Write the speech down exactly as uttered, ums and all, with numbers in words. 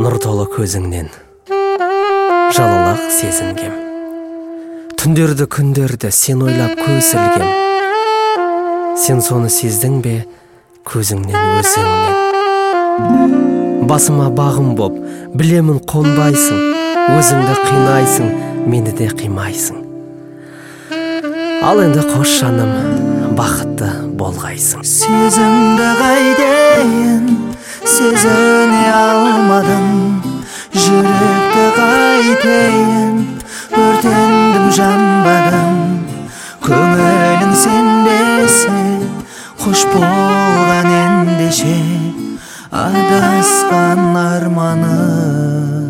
нұр толы көзіңнен жалалақ сезінгем. Түндерді күндерді сен ойлап көз ілгем. Сен соны сездің бе көзіңнен өзіңнен? Басыма бағым боп білемін қонбайсың, өзіңді қинайсың, мені де қимайсың. Ал енді қош жаным, бақытты болғайсың. Сезімді қайтейін, сезіне алмадым, жүректі қайтейін, өртендім жанбадым. Көңілің сенбесе, қош болған ендеше, адасқан арманы